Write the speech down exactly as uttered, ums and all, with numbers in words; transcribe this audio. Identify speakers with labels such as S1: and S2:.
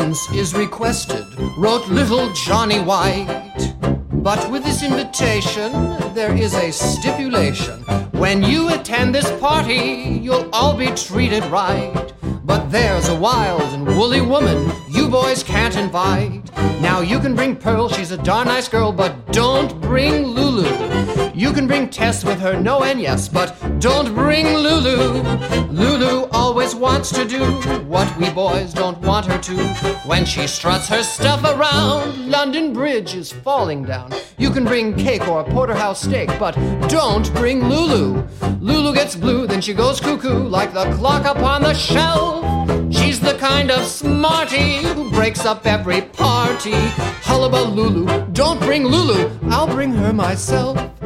S1: attendance is requested, wrote little Johnny White. But with this invitation, there is a stipulation. When you attend this party, you'll all be treated right. But there's a wild and woolly woman you boys can't invite. Now you can bring Pearl, she's a darn nice girl, but don't bring Lulu. You can bring Tess with her no and yes, but don't bring Lulu. Lulu always wants to do what we boys don't want her to. When she struts her stuff around, London Bridge is falling down. You can bring cake or a porterhouse steak, but don't bring Lulu. Lulu gets blue, then she goes cuckoo like the clock upon the shelf. She's the kind of smarty who breaks up every party. Hullabaloo, don't bring Lulu, I'll bring her myself.